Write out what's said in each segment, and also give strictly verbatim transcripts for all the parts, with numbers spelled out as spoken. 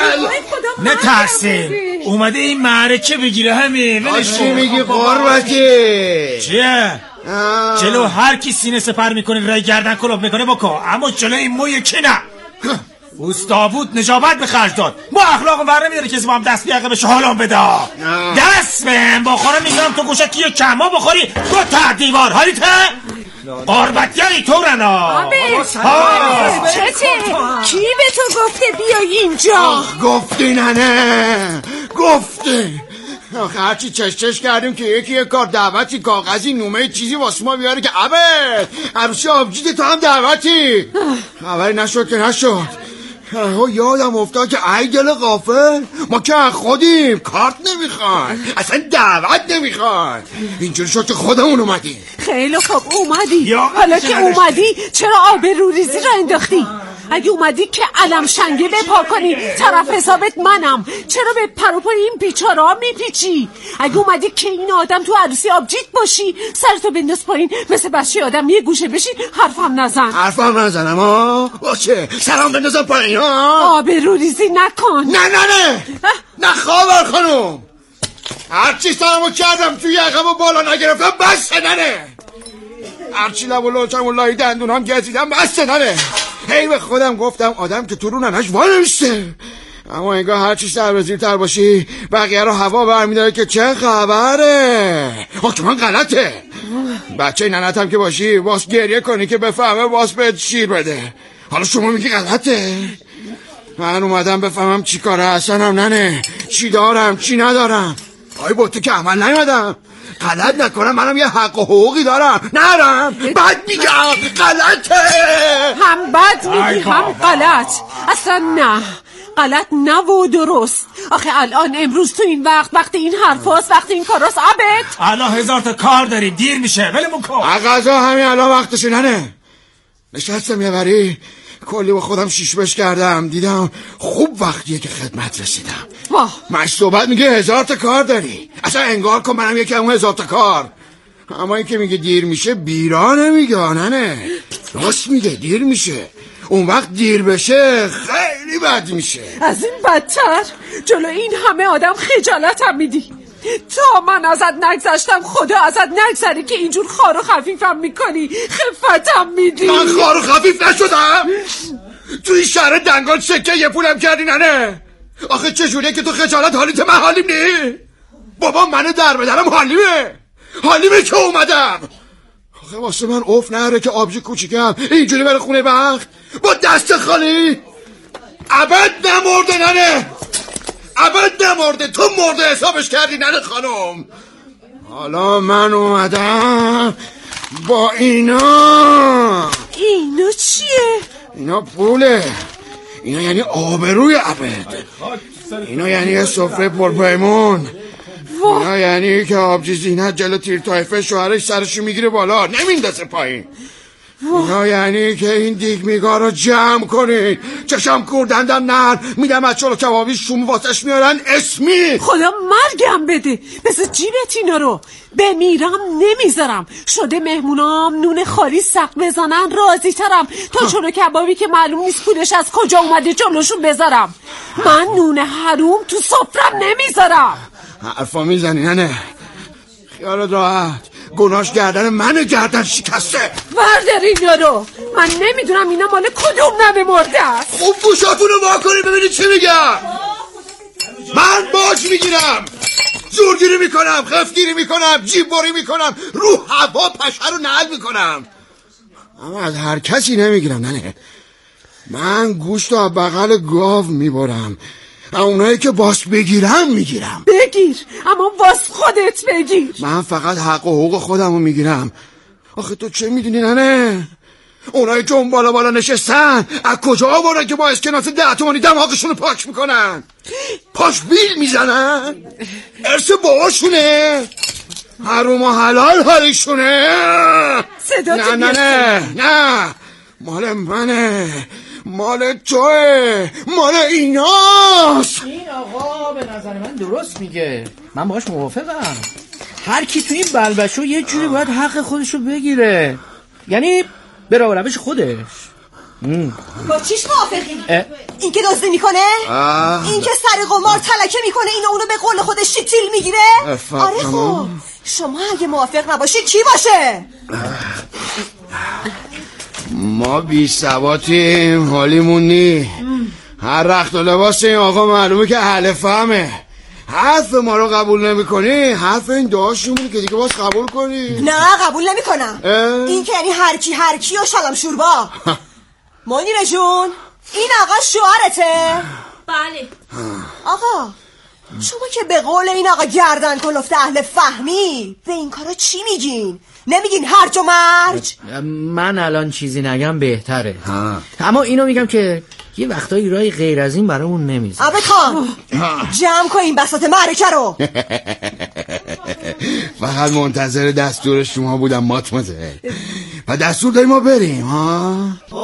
نترسین، اومده این معرکه بگیره همین. چی میگی قربتی؟ چیه؟ جلو هر کی سینه سپر میکنه رای گردن کلوب میکنه بکن، اما جلو این موی کی نه. اوستاوود نجابت به خرج داد، ما اخلاق ور نمیداره کسی با هم دست بیاقه بشه حالم بده. دست بهم بخورم میگم تو گوشه کی کما بخوری تو تا دیوار حالیته قربتی های تو رنا. آبه چته؟ کی به تو گفته بیای اینجا؟ گفتی ننه گفتی. آخه هرچی چش چش کردیم که یکی یک کار دعوتی کاغذی نومه چیزی واسه ما بیاره که عبد عروسی آبجید تو هم دعوتی خبری نشد که نشد. یادم افتاد که ای دل غافل ما که خودیم کارت نمیخوایم اصلا دعوت نمیخوایم. اینجوری شد که خودمون اومدیم. خیلی خوب اومدی. حالا که اومدی چرا آبروریزی را انداختی؟ اگه اومدی که علم شنگه بپا کنی طرف حسابت منم، چرا به پروپای این بیچاره ها میپیچی؟ اگه اومدی که این آدم تو عروسی آبجیت باشی سرتو بنداز پایین مثل بچه آدم یه گوشه بشی حرفم نزن. حرفم نزنم ها؟ باشه سلام بندازم پایین ها؟ آبروریزی نکن. نه نه نه نه خواهر خانم، هرچی سرمو کردم توی یقم و بالا نگرفتم بس ننه، هرچی لب و لوچم و لای دندون هم گزیدم بس ننه. هی به خودم گفتم آدم که تو رو ننش وانمیسته، اما انگاه هرچی سر به زیرتر باشی بقیه رو هوا برمیداره که چه خبره. حکمان غلطه. بچه ننتم که باشی باس گریه کنی که بفهمه باس بهت شیر بده. حالا شما میگی غلطه؟ من اومدم بفهمم چی کاره هستنم ننه، چی دارم چی ندارم. آی با تو که عمل نیومدم غلط نکنم، منم یه حق و حقوقی دارم نرم. بد میگم غلطه، هم بد میگی هم غلط. اصلا نه غلط نه و درست. آخه الان امروز تو این وقت وقت این حرفاست، وقت این کاراست عبد. الان هزار تا کار داریم دیر میشه ولمون کن. اقضا همین الان وقتشه ننه. نشستم یه بری کلی با خودم شیشمش کردم، دیدم خوب وقتیه که خدمت رسیدم. واه مش صحبت میگه هزار تا کار داری، اصلا انگار کن منم یکی همون هزار تا کار. اما این که میگه دیر میشه بیرا نمیگه ننه، راست میگه دیر میشه. اون وقت دیر بشه خیلی بد میشه. از این بدتر جلو این همه آدم خجالتم میدی. تا من ازت نگذشتم خدا ازت نگذری که اینجور خار و خفیفم میکنی، خفتم میدی. من خار و خفیف نشدم؟ توی شهر دنگال سکه یه پولم کردی ننه. آخه چجوریه که تو خجالت حالیت من حالیم نی؟ بابا منو در بدرم حالیمه حالیمه که اومدم. آخه واسه من اوف نهره که آبجی کوچیکم اینجوری بره خونه بخت با دست خالی. ابد نمرده ننه، ابد نمرده، تو مرده حسابش کردی ننه خانم. حالا من اومدم با اینا. اینا چیه؟ اینا پوله، اینا یعنی آبروی عبد، اینا یعنی یه سفره پرپیمون، اینا یعنی که آبجی زینت جلو تیر تایفه شوهرش سرشو میگیره بالا نمیندازه پایین، اینا یعنی که این دیگمیگا رو جمع کنید. چشم کوردندم نر میدم از چلو کبابی شوم واسش میارن اسمی. خدا مرگم بده بذار جیبت اینا رو. بمیرم نمیذارم. شده مهمونام نون خالی سقف بزنن راضی ترم تا چلو کبابی که معلوم نیست پولش از کجا اومده جلوشون بذارم. من نون حروم تو سفرم نمیذارم. حرفا میزنی نه؟ خیالت راحت، گناهش گردن منه، گردن شکسته. بردار اینا رو. من نمیدونم اینا مال کدوم نوه مرده است. خوب گوشاتونو واکنی ببینی چی میگم. من باج میگیرم، زورگیری میکنم، خفگیری میکنم، جیب باری میکنم، رو هوا پشه رو نعل میکنم، اما از هر کسی نمیگیرم نه. من گوشت رو بغل گاو میبرم، اونایی که باس بگیرم میگیرم. بگیر اما باس خودت بگیر. من فقط حق و حقوق خودمو میگیرم. آخه تو چه میدونی نه؟ اونایی که اون بالا بالا نشستن از کجا آوردن که با اسکناس ده تومانی دماغشون رو پاک میکنن؟ پاش بیل میزنن؟ ارث باباشونه؟ حروم و حلال حالیشونه؟ صدا نه نه نه نه، مال منه، مال توه، مال ایناست. این آقا به نظر من درست میگه، من باهاش موافقم. هر کی تو این بلبشو یه جوری باید حق خودشو بگیره، یعنی به راه و روش خودش. با چیش موافقی؟ این که دزدی میکنه؟ این که سر قمار تلکه میکنه اینو اونو به قول خودش شیطیل میگیره؟ آره خب شما اگه موافق نباشید چی باشه؟ ما بی ثباتیم، حالیمون نی. هر رخت و لباس این آقا معلومه که اهل فهمه. حرف ما رو قبول نمی کنی، حرف این دعاشمونه که دیگه باز قبول کنی. نه قبول نمی کنم. این که یعنی هر کی هر کی و شلم شوربا. منیره جون این آقا شوهرته؟ بله. آقا شما که به قول این آقا گردن کلفته اهل فهمی به این کارا چی میگین؟ نمیگین هرج و مرج؟ من الان چیزی نگم بهتره. ها. اما اینو میگم که یه وقتایی رای غیر از این برامون نمیزه. عبد خان جمع کن این بساط معرکه رو. فقط منتظر دستور شما بودم ماتمازه. و دستور داریم ما بریم ها.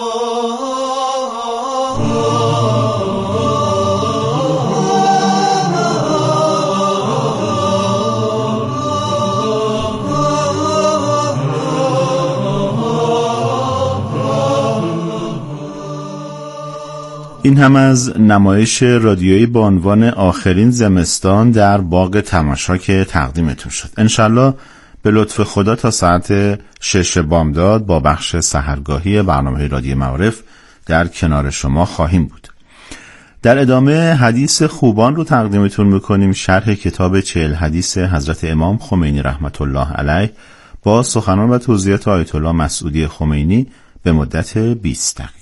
این هم از نمایش رادیویی با عنوان آخرین زمستان در باغ تماشا که تقدیمتون شد. انشالله به لطف خدا تا ساعت شش بامداد با بخش سحرگاهی برنامه رادیو معارف در کنار شما خواهیم بود. در ادامه حدیث خوبان رو تقدیمتون میکنیم، شرح کتاب چهل حدیث حضرت امام خمینی رحمت الله علیه با سخنان و توضیحات آیت الله مسعودی خمینی به مدت بیست دقیقه.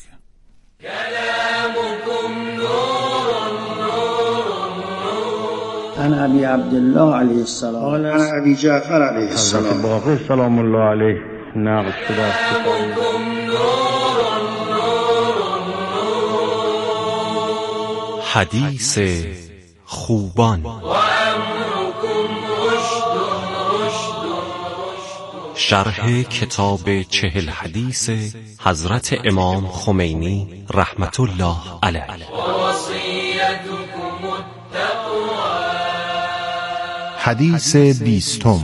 عن ابي عبد الله عليه السلام عن ابي جعفر عليه السلام باقر سلام الله عليه نقل شده است. حدیث خوبان. شرح کتاب چهل حدیث حضرت امام خمینی رحمت الله علیه. حدیث بیستم.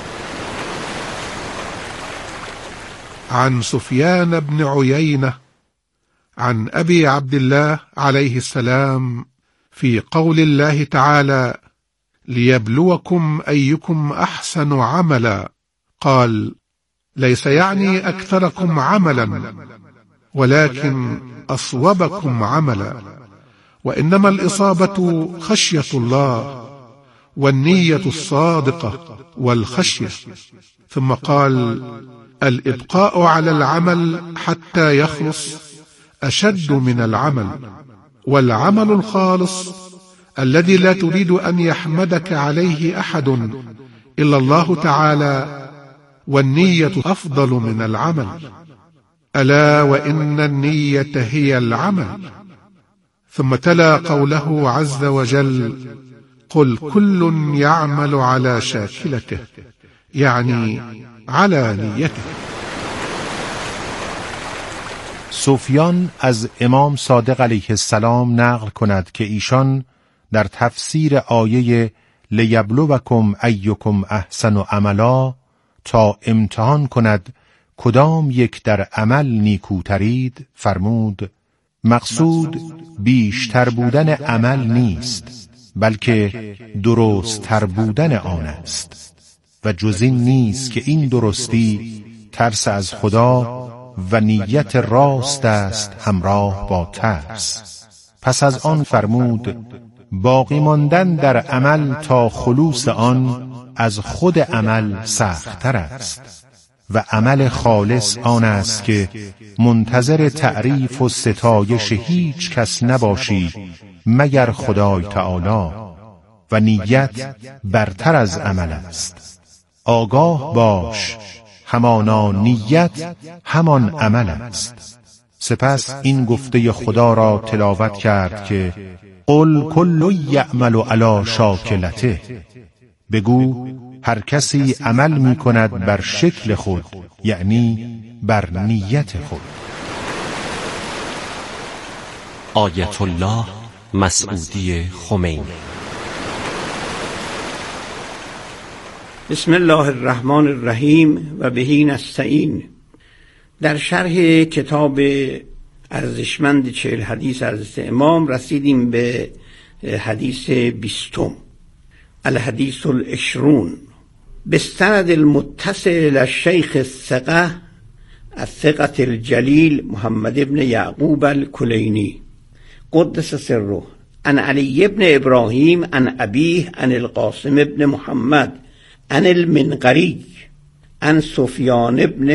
عن سفيان بن عيينة عن أبي عبد الله عليه السلام في قول الله تعالى ليبلوكم أيكم أحسن عملا قال ليس يعني أكثركم عملا ولكن أصوبكم عملا وإنما الإصابة خشية الله والنية الصادقة والخشية. ثم قال الإبقاء على العمل حتى يخلص أشد من العمل، والعمل الخالص الذي لا تريد أن يحمدك عليه أحد إلا الله تعالى، والنية أفضل من العمل. ألا وإن النية هي العمل. ثم تلا قوله عز وجل قل كل يعمل على شاكلته، يعني على نیته. سفیان از امام صادق علیه السلام نقل کند که ایشان در تفسیر آیه لیبلوکم ایکم احسن عملا تا امتحان کند کدام یک در عمل نیکوترید فرمود مقصود بیشتر بودن عمل نیست بلکه درست تر بودن آن است و جز این نیست که این درستی ترس از خدا و نیت راست است همراه با ترس. پس از آن فرمود باقی ماندن در عمل تا خلوص آن از خود عمل سخت‌تر است و عمل خالص آن است که منتظر تعریف و ستایش هیچ کس نباشی مگر خدای تعالی و نیت برتر از عمل است. آگاه باش همانا نیت همان عمل است. سپس این گفته خدا را تلاوت کرد که قل کل یعمل علی شاکلته، بگو هر کسی عمل می کند بر شکل خود، یعنی بر نیت خود. آیت الله مسعودی خمینی. بسم الله الرحمن الرحیم و بهی نستعین. در شرح کتاب ارزشمند چهل حدیث حضرت امام رسیدیم به حدیث بیستم، الحدیث العشرون، بستند المتصل الشیخ الثقه الثقة الجلیل محمد ابن یعقوب الکلینی قدس سره، عن علی ابن ابراهیم عن ابیه عن القاسم ابن محمد عن المنقری عن سفیان ابن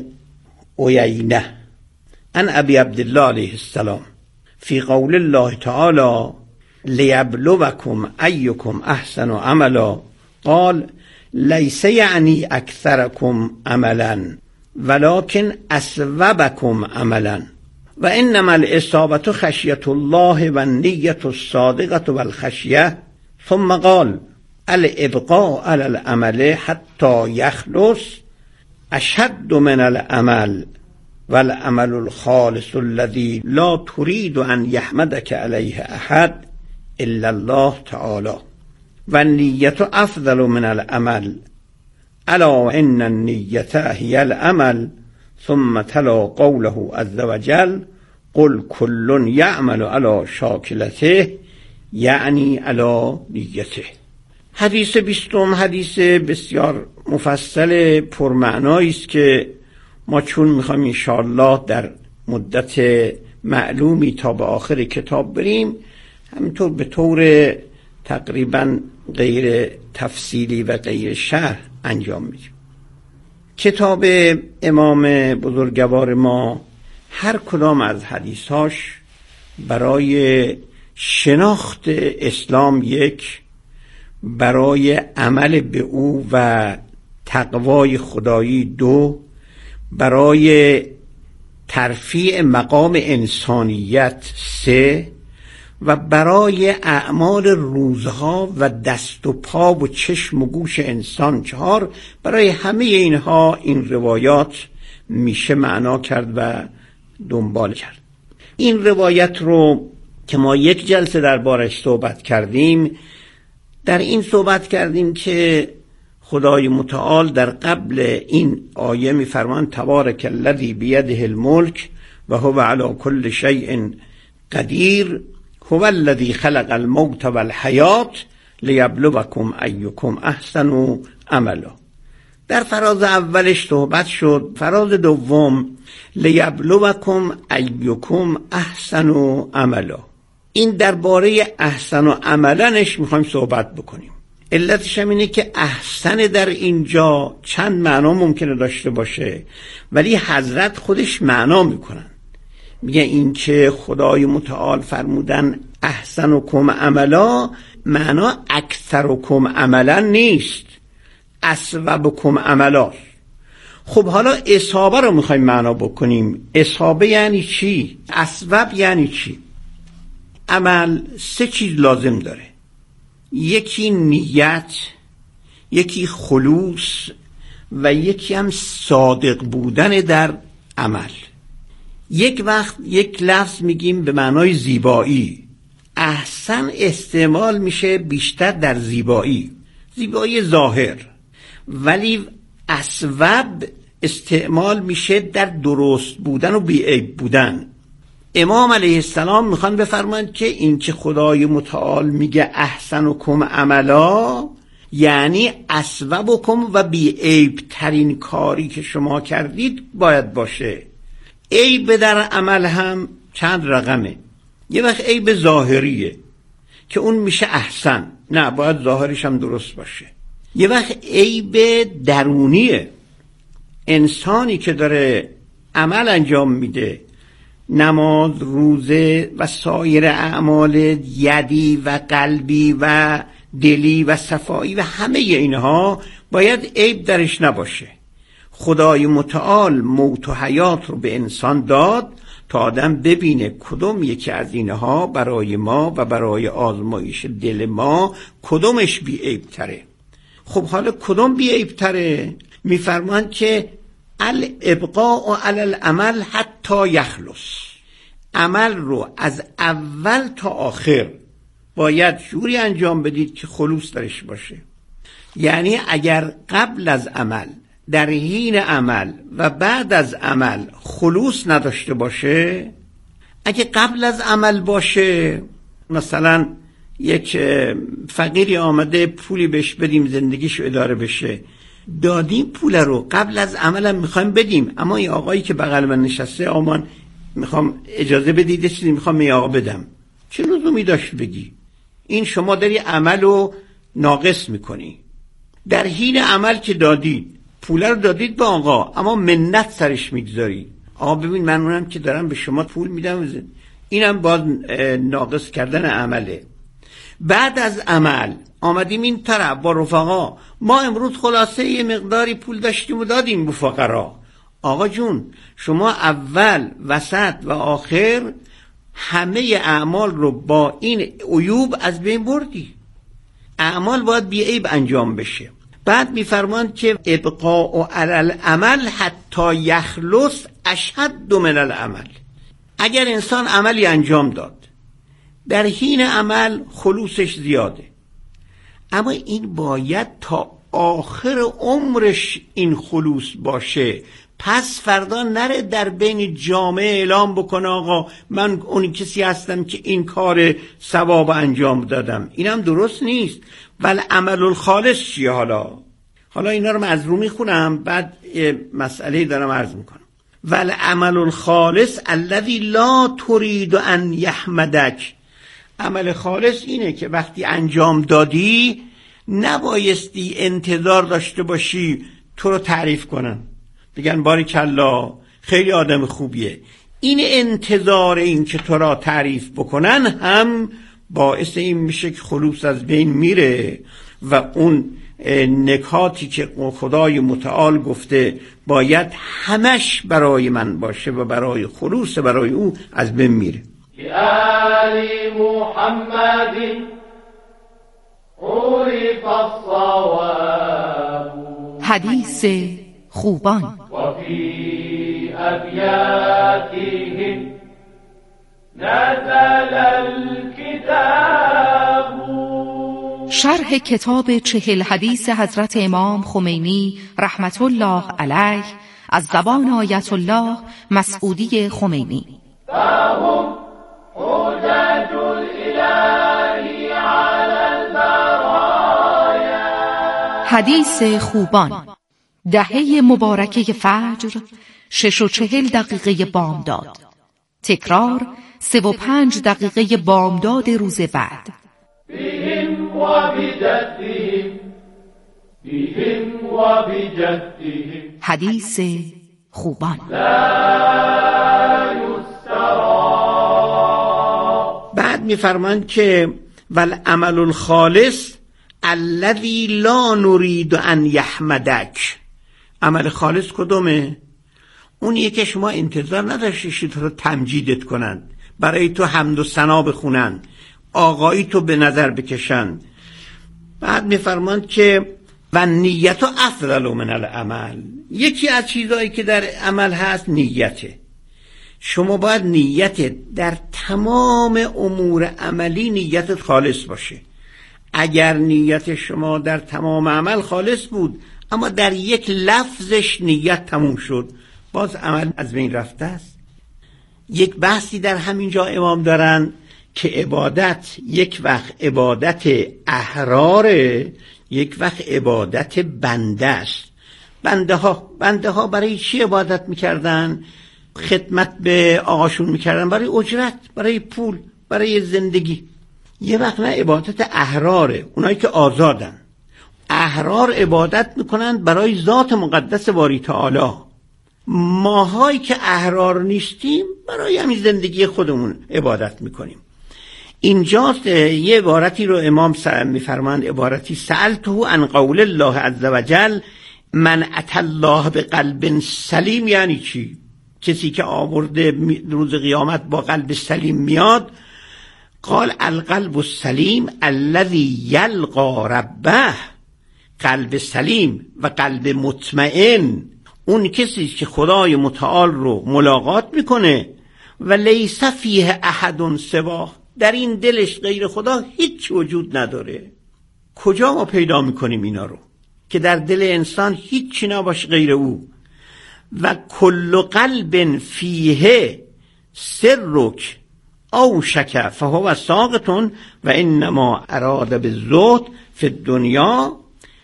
عیینه عن ابی عبدالله علیه السلام فی قول الله تعالی لیبلوکم ایکم احسن عملا قال لیس یعنی اکثرکم عملا ولكن اصوبکم عملا و انما الاصابة خشیة الله و النیة الصادقة والخشیة ثم قال الابقاء على العمل حتى يخلص اشد من العمل والعمل الخالص الذي لا تريد ان يحمدك عليه احد الا الله تعالى والنية افضل من العمل الا وان النية هي العمل ثم تلا قوله عز وجل قل كل يعمل على شاكلته یعنی علی نیته. حدیث بیستم حدیث بسیار مفصل پرمعنایی است که ما چون میخوایم انشاءالله در مدت معلومی تا به آخر کتاب بریم همینطور به طور تقریبا غیر تفصیلی و غیر شرح انجام میدیم. کتاب امام بزرگوار ما هر کدام از حدیثاش برای شناخت اسلام یک، برای عمل به او و تقوای خدایی دو، برای ترفیع مقام انسانیت سه و برای اعمال روزها و دست و پا و چشم و گوش انسان چهار. برای همه اینها این روایات میشه معنا کرد و دنبال کرد. این روایت رو که ما یک جلسه دربارش صحبت کردیم، در این صحبت کردیم که خدای متعال در قبل این آیه می‌فرماند تبارک الذی بیده الملک و هو علی کل شیء قدیر هو الذی خلق الموت والحیات لیبلوکم ایکم احسن عملا. در فراز اولش صحبت شد. فراز دوم لیبلوکم ایکم احسن عملا، این درباره احسن و عملنش میخوایم صحبت بکنیم. علتش هم اینه که احسن در اینجا چند معنا ممکنه داشته باشه، ولی حضرت خودش معنا میکنن. میگه این که خدای متعال فرمودن احسنکم عملا، معنا اکثرکم عملا نیست، اصوبکم عملا. خب حالا اصابه رو میخوایم معنا بکنیم. اصابه یعنی چی؟ اصوب یعنی چی؟ عمل سه چیز لازم داره، یکی نیت، یکی خلوص و یکی هم صادق بودن در عمل. یک وقت یک لفظ میگیم به معنای زیبایی، احسن استعمال میشه بیشتر در زیبایی، زیبایی ظاهر، ولی اصوب استعمال میشه در درست بودن و بی‌عیب بودن. امام علیه السلام میخوان بفرمایند که این که خدای متعال میگه احسنکم عملا یعنی اصوبکم و بی‌عیب ترین کاری که شما کردید باید باشه. عیب در عمل هم چند رقمه. یه وقت عیب ظاهریه که اون میشه احسن، نه باید ظاهرش هم درست باشه. یه وقت عیب درونیه، انسانی که داره عمل انجام میده، نماز، روزه و سایر اعمال یدی و قلبی و دلی و صفایی و همه اینها باید عیب درش نباشه. خدای متعال موت و حیات رو به انسان داد تا آدم ببینه کدوم یکی از اینها برای ما و برای آزمایش دل ما کدومش بی عیب تره. خب حالا کدوم بی عیب تره؟ میفرمان که الابقاء علی العمل حتی یخلص، عمل رو از اول تا آخر باید جوری انجام بدید که خلوص درش باشه. یعنی اگر قبل از عمل، در حین عمل و بعد از عمل خلوص نداشته باشه اگه قبل از عمل باشه، مثلا یک فقیری آمده پولی بهش بدیم زندگیش اداره بشه، دادیم پول رو قبل از عملم میخوایم بدیم، اما این آقایی که بغل من نشسته آمان میخوام اجازه بدید چیزی میخوام می آقا بدم، چه لزومی داشت بگی؟ این شما داری عمل رو ناقص میکنی. در حین عمل که دادید پول رو دادید به آقا، اما منت سرش میگذاری، آقا ببین من اونم که دارم به شما پول میدم، اینم باز ناقص کردن عمله. بعد از عمل آمدیم این طرف با رفقا، ما امروز خلاصه یه مقداری پول داشتیم و دادیم به فقرا. آقا جون شما اول وسط و آخر همه اعمال رو با این عیوب از بین بردی. اعمال باید بی عیب انجام بشه. بعد میفرماند که ابقاء علی العمل حتی یخلص اشد من العمل. اگر انسان عملی انجام داد در حین عمل خلوصش زیاده، اما این باید تا آخر عمرش این خلوص باشه. پس فردا نره در بین جامعه اعلام بکنه آقا من اون کسی هستم که این کار ثواب انجام دادم. اینم درست نیست. ولی عمل الخالص چیه؟ حالا حالا اینا رو من از رو میخونم، بعد مسئله دارم عرض میکنم. ولی عمل الخالص الذی لا ترید ان یحمدک. عمل خالص اینه که وقتی انجام دادی نبایستی انتظار داشته باشی تو رو تعریف کنن، بگن باریکلا خیلی آدم خوبیه. این انتظار این که تو را تعریف بکنن هم باعث این میشه که خلوص از بین میره و اون نکاتی که خدای متعال گفته باید همش برای من باشه و برای خلوص برای او از بین میره. آل محمد عرف الصواب. حدیث خوبان. و فی ابیاتهم نزل الكتاب. شرح کتاب چهل حدیث حضرت امام خمینی رحمت الله علیه از زبان آیت الله مسعودی خمینی. فهم حجج الالهی علی البرایا. حدیث خوبان. دهه مبارکه فجر، شش و چهل دقیقه بامداد. تکرار سه و پنج دقیقه بامداد روز بعد. بهم و بجدهم بهم و بجدهم. حدیث خوبان. لا یسترا. بعد میفرمایند که والعمل الخالص الذی لا نرید ان یحمدک. عمل خالص کدومه؟ اونیه که شما انتظار نداشتی تو رو تمجیدت کنند، برای تو حمد و ثنا بخونن، آقایی تو به نظر بکشن. بعد میفرماند که و نیت و افضل من العمل. یکی از چیزایی که در عمل هست نیته. شما باید نیت در تمام امور عملی نیتت خالص باشه. اگر نیت شما در تمام عمل خالص بود اما در یک لفظش نیت تموم شد، باز عمل از بین رفته است. یک بحثی در همین جا امام دارن که عبادت یک وقت عبادت احراره، یک وقت عبادت بنده است. بنده ها بنده ها برای چی عبادت میکردن؟ خدمت به آقاشون میکردن، برای اجرت، برای پول، برای زندگی. یه وقت نه عبادت احراره، اونایی که آزادن. احرار عبادت میکنن برای ذات مقدس باری تعالی. ماهایی که احرار نیستیم برای همین زندگی خودمون عبادت میکنیم. اینجاست یه عبارتی رو امام میفرماند، عبارتی سألته عن قول الله عز وجل من اتى الله بقلب سلیم. یعنی چی؟ کسی که آورده روز قیامت با قلب سلیم میاد. قال القلب السلیم الذي یلقى ربه. قلب سلیم و قلب مطمئن اون کسی که خدای متعال رو ملاقات میکنه و لیس فیه احد سواه، در این دلش غیر خدا هیچ وجود نداره. کجا ما پیدا میکنیم اینا رو که در دل انسان هیچی نباشه غیر او؟ و کل قلب فیه سرک او شک فهو ساقطون و انما اراد بالزهد فی الدنیا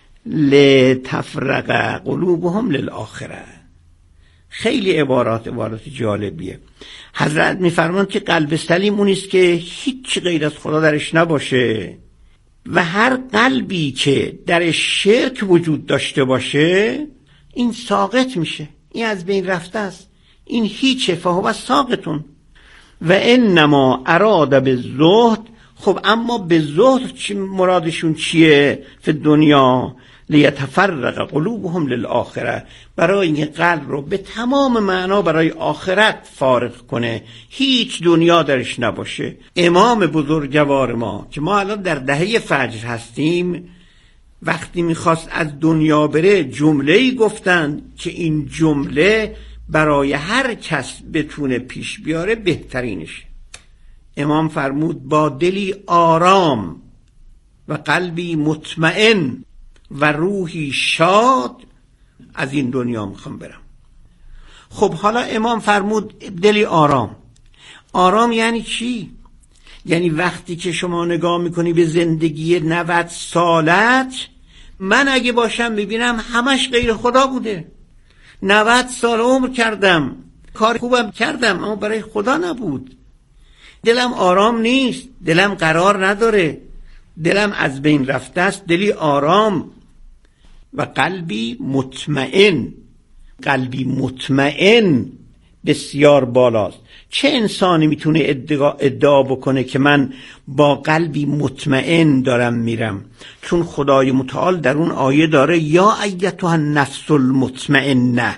لتفرق قلوبهم للآخره. خیلی عبارات عبارات جالبیه. حضرت میفرمان که قلب سلیم اون است که هیچ غیر از خدا درش نباشه و هر قلبی که در شرک وجود داشته باشه این ساقط میشه، این از بین رفته است، این هیچه. فهو ساقطون و انما اراد بالزهد. خب اما به زهد چی مرادشون چیه؟ فی دنیا لیتفرق قلوبهم للآخره، برای این قلب رو به تمام معنا برای آخرت فارغ کنه، هیچ دنیا درش نباشه. امام بزرگوار ما که ما الان در دهه فجر هستیم وقتی میخواست از دنیا بره جمله‌ای گفتن که این جمله برای هر کس بتونه پیش بیاره بهترینشه. امام فرمود با دلی آرام و قلبی مطمئن و روحی شاد از این دنیا میخوام برم. خب حالا امام فرمود دلی آرام. آرام یعنی چی؟ یعنی وقتی که شما نگاه میکنی به زندگی نود سالت، من اگه باشم میبینم همش غیر خدا بوده. نود سال عمر کردم، کار خوبم کردم، اما برای خدا نبود. دلم آرام نیست، دلم قرار نداره، دلم از بین رفته است. دلی آرام و قلبی مطمئن. قلبی مطمئن بسیار بالاست. چه انسانی میتونه ادعا, ادعا بکنه که من با قلبی مطمئن دارم میرم؟ چون خدای متعال در اون آیه داره یا ایتها النفس المطمئنه.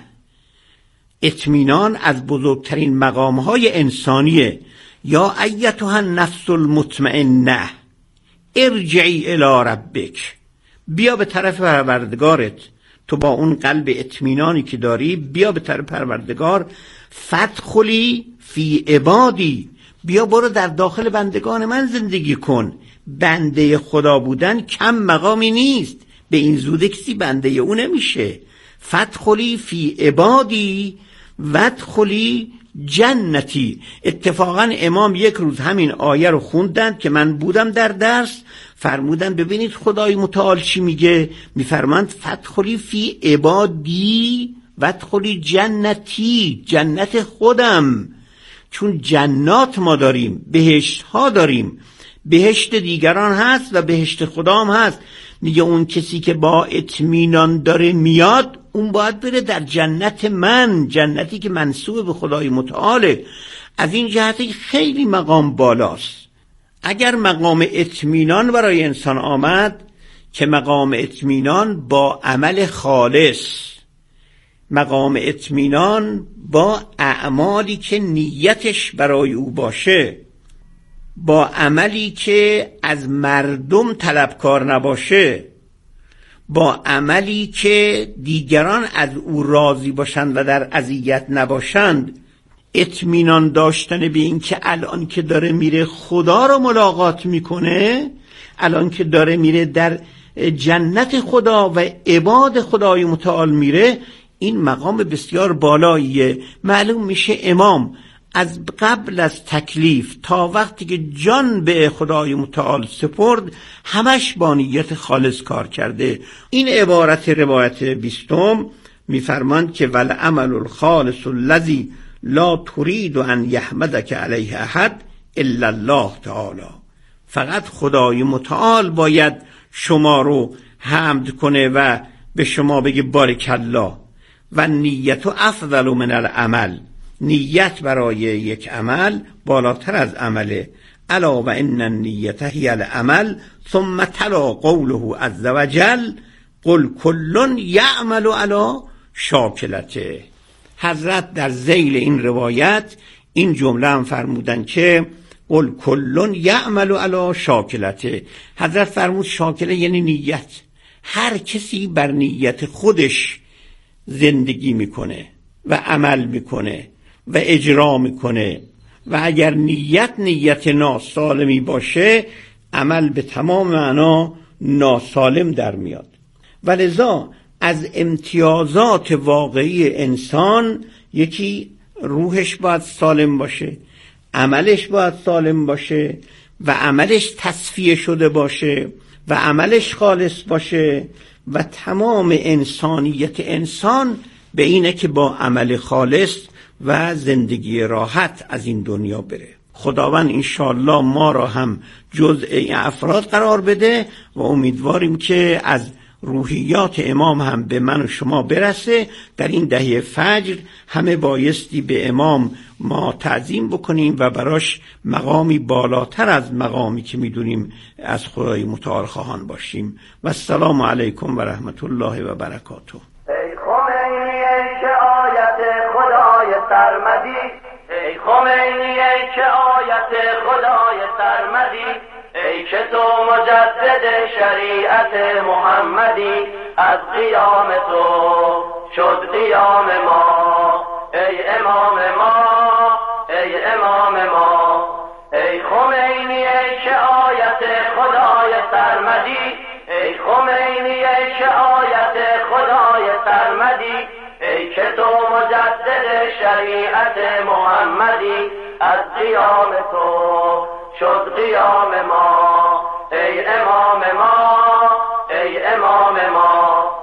اطمینان از بزرگترین مقامهای انسانیه. یا ایتها النفس المطمئنه ارجعی الی ربک، بیا به طرف پروردگارت. تو با اون قلب اطمینانی که داری بیا به طرف پروردگار. فادخلی فی عبادی، بیا برو در داخل بندگان من زندگی کن. بنده خدا بودن کم مقامی نیست، به این زوده کسی بنده او نمیشه. فادخلی فی عبادی وادخلی جنتی. اتفاقا امام یک روز همین آیه رو خوندن که من بودم در درس، فرمودن ببینید خدای متعال چی میگه. میفرماند فادخلی فی عبادی وادخلی جنتی، جنت خودم. چون جنات ما داریم، بهشت ها داریم، بهشت دیگران هست و بهشت خدام هست. میگه اون کسی که با اطمینان داره میاد اون باید بره در جنت من، جنتی که منسوب به خدای متعاله. از این جهت خیلی مقام بالاست. اگر مقام اطمینان برای انسان آمد که مقام اطمینان با عمل خالص، مقام اطمینان با اعمالی که نیتش برای او باشه، با عملی که از مردم طلبکار نباشه، با عملی که دیگران از او راضی باشند و در اذیت نباشند. اطمینان داشتن به این که الان که داره میره خدا رو ملاقات میکنه، الان که داره میره در جنت خدا و عباد خدای متعال میره، این مقام بسیار بالاییه. معلوم میشه امام از قبل از تکلیف تا وقتی که جان به خدای متعال سپرد همش با نیت خالص کار کرده. این عبارت روایت بیستم میفرماند که والعمل الخالص الذی لا ترید ان یحمدک علیه احد الا الله تعالی. فقط خدای متعال باید شما رو حمد کنه و به شما بگه بارک الله. و نیت افضل من العمل، نیت برای یک عمل بالاتر از عمله. الا و ان النیت هی العمل ثم تلا قوله عز وجل قل کل یعمل علی شاکلته. حضرت در ذیل این روایت این جمله هم فرمودن که قل کل یعمل علی شاکلته. حضرت فرمود شاکله یعنی نیت. هر کسی بر نیت خودش زندگی میکنه و عمل میکنه و اجرا میکنه و اگر نیت نیت ناسالمی باشه عمل به تمام معنا ناسالم در میاد. ولذا از امتیازات واقعی انسان یکی روحش باید سالم باشه، عملش باید سالم باشه و عملش تصفیه شده باشه و عملش خالص باشه و تمام انسانیت انسان به اینه که با عمل خالص و زندگی راحت از این دنیا بره. خداوند انشالله ما را هم جزء این افراد قرار بده و امیدواریم که از روحیات امام هم به من و شما برسه. در این دهه فجر همه بایستی به امام ما تعظیم بکنیم و براش مقامی بالاتر از مقامی که میدونیم از خدای متعال خواهان باشیم. و السلام علیکم و رحمت الله و برکاته. ای خمینی ای که آیت خدای سرمدی، ای خمینی ای که آیت خدای سرمدی، ای که تو مجدد شریعت محمدی، از قیام تو شد قیام ما، ای امام ما، ای امام ما. ای خمینی ای که آیت خدای سرمدی، ای خمینی ای که آیت خدای سرمدی، ای که تو مجدد شریعت محمدی، از قیام تو شد قیام ما، ای امام ما، ای امام ما.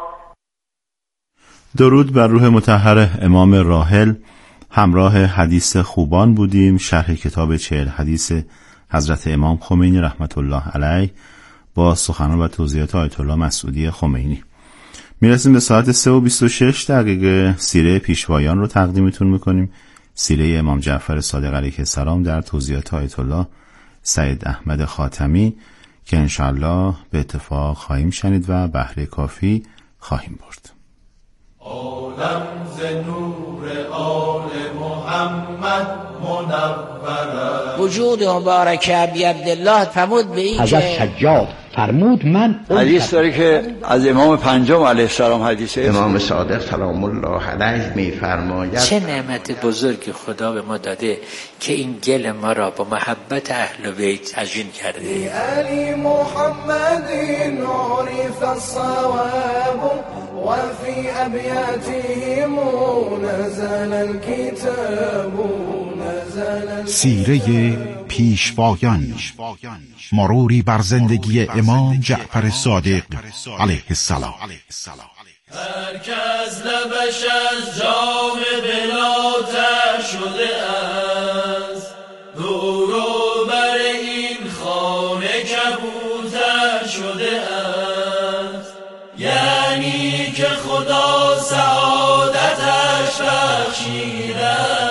درود بر روح مطهر امام راحل. همراه حدیث خوبان بودیم، شرح کتاب چهل حدیث حضرت امام خمینی رحمت الله علیه با سخنان و توضیحات آیت الله مسعودی خمینی. میرسیم به ساعت سه و بیست و شش دقیقه. سیره پیشوایان رو تقدیمتون میکنیم. سیره امام جعفر صادق علیه السلام در توضیحات آیت الله سید احمد خاتمی که انشاءالله به اتفاق خواهیم شنید و بهره کافی خواهیم برد. عالم ز نور آل محمد منور. وجود مبارک ابی عبدالله فرمود به این حضرت سجاد فرمود من حدیث داره که از امام پنجم علیه السلام حدیثه امام صادق سلام الله علیه میفرماید چه نعمت بزرگ خدا به ما داده که این گل ما را با محبت اهل بیت تزیین کرده. علی محمد عرف الصواب و فی ابیاتهم نزل الكتاب. سیره پیشوایان، مروری بر زندگی امام جعفر صادق علیه السلام. هر کس لبش از جام بلاتر شده است، دور و بر این خانه کبوتر شده است. یعنی که خدا سعادتش بخشیده،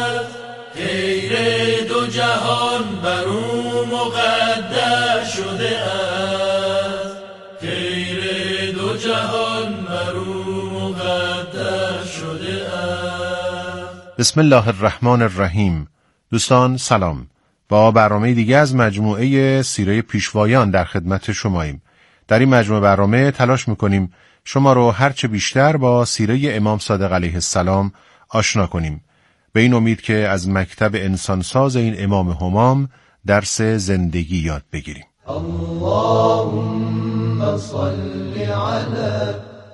دو جهان بر او مقدر شده است. خیر دو جهان بر او مقدر شده است. بسم الله الرحمن الرحیم. دوستان سلام. با برنامه دیگه از مجموعه سیره پیشوایان در خدمت شماییم. در این مجموعه برنامه تلاش میکنیم شما رو هرچه بیشتر با سیره امام صادق علیه السلام آشنا کنیم، به این امید که از مکتب انسانساز این امام همام درس زندگی یاد بگیریم. اللهم صل علی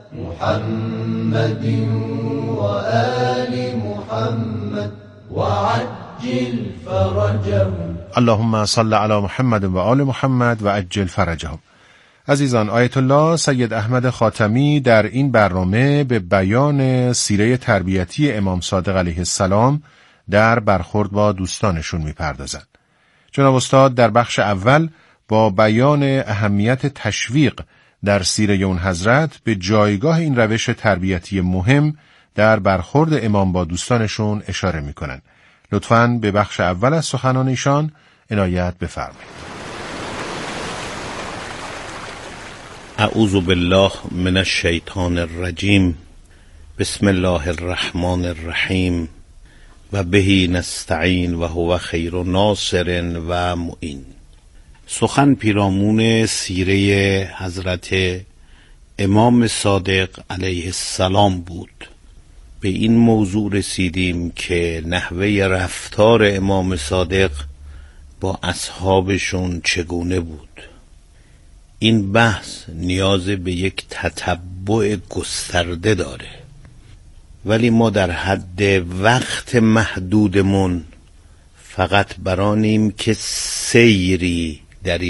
محمد و آل محمد و عجل فرجهم. اللهم صل علی محمد و آل محمد و عجل فرجهم. عزیزان، آیت الله سید احمد خاتمی در این برنامه به بیان سیره تربیتی امام صادق علیه السلام در برخورد با دوستانشون میپردازند. جناب استاد در بخش اول با بیان اهمیت تشویق در سیره اون حضرت به جایگاه این روش تربیتی مهم در برخورد امام با دوستانشون اشاره میکنند. لطفاً به بخش اول از سخنان ایشان عنایت بفرمایید. اعوذ بالله من الشیطان الرجیم. بسم الله الرحمن الرحیم و بهی نستعین و هو خیر ناصر و معین. سخن پیرامون سیره حضرت امام صادق علیه السلام بود. به این موضوع رسیدیم که نحوه رفتار امام صادق با اصحابشون چگونه بود. این بحث نیاز به یک تتبع گسترده داره. ولی ما در حد وقت محدودمون فقط برانیم که سیری در این